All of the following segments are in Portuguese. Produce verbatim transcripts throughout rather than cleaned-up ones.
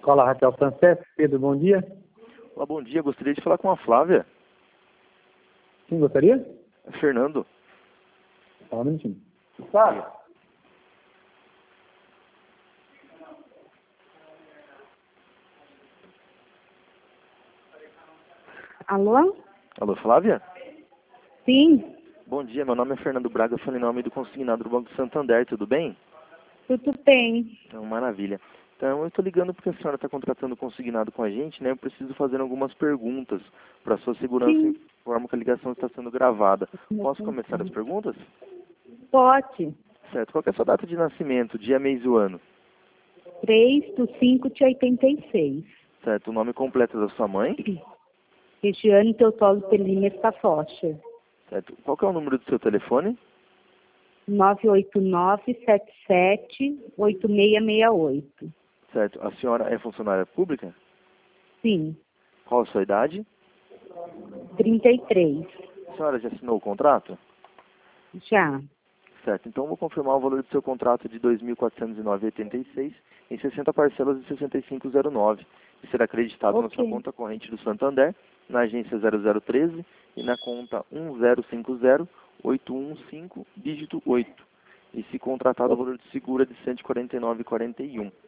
Fala, Raquel Francesco. Pedro, bom dia. Olá, bom dia. Gostaria de falar com a Flávia. Sim, gostaria? É Fernando. Só um minutinho. Flávia. Alô? Alô, Flávia? Sim, Bom dia, meu nome é Fernando Braga, eu falei em nome do consignado do Banco Santander, tudo bem? tudo bem. Então, maravilha. Então, eu estou ligando porque a senhora está contratando consignado com a gente, né? Eu preciso fazer algumas perguntas para sua segurança, Sim. informo que a ligação está sendo gravada. Posso começar as perguntas? Pode. Certo. Qual que é a sua data de nascimento, dia, mês e o ano? três de cinco de oitenta e seis. Certo. O nome completo da sua mãe? Regiane Teotolo Pelina Estafocha. Certo. Qual que é o número do seu telefone? nove oito nove, sete sete, oito seis seis oito. Certo. A senhora é funcionária pública? Sim, Qual a sua idade? trinta e três. A senhora já assinou o contrato? Já. Certo. Então, eu vou confirmar o valor do seu contrato de dois mil quatrocentos e nove vírgula oitenta e seis em sessenta parcelas de sessenta e cinco vírgula zero nove. E será acreditado na sua Ok. conta corrente do Santander, na agência zero zero treze e na conta um zero cinco zero oito um cinco, dígito oito. E se contratado, o valor de seguro é de cento e quarenta e nove vírgula quarenta e um.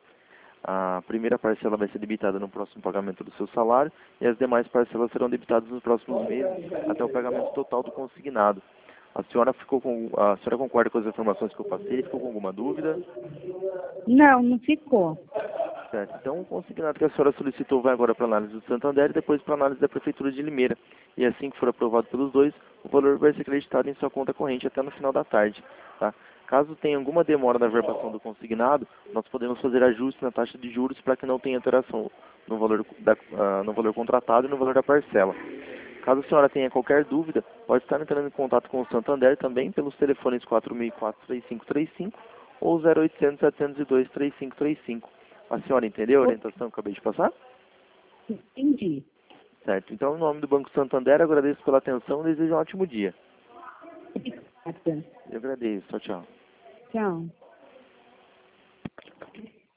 A primeira parcela vai ser debitada no próximo pagamento do seu salário e as demais parcelas serão debitadas nos próximos meses até o pagamento total do consignado. A senhora ficou com a senhora concorda com as informações que eu passei? Ficou com alguma dúvida? Não, não ficou. Certo. Então, o consignado que a senhora solicitou vai agora para análise do Santander e depois para análise da Prefeitura de Limeira. E assim que for aprovado pelos dois, o valor vai ser acreditado em sua conta corrente até no final da tarde. Tá? Caso tenha alguma demora na verbação do consignado, nós podemos fazer ajuste na taxa de juros para que não tenha alteração no valor, da, uh, no valor contratado e no valor da parcela. Caso a senhora tenha qualquer dúvida, pode estar entrando em contato com o Santander também pelos telefones quatro mil e quatro, três cinco três cinco ou zero oitocentos, setecentos e dois, três cinco três cinco. A senhora entendeu a orientação que eu acabei de passar? Entendi. Certo. Então, em nome do Banco Santander, agradeço pela atenção e desejo um ótimo dia. Obrigada. Eu agradeço. Tchau, tchau. Tchau.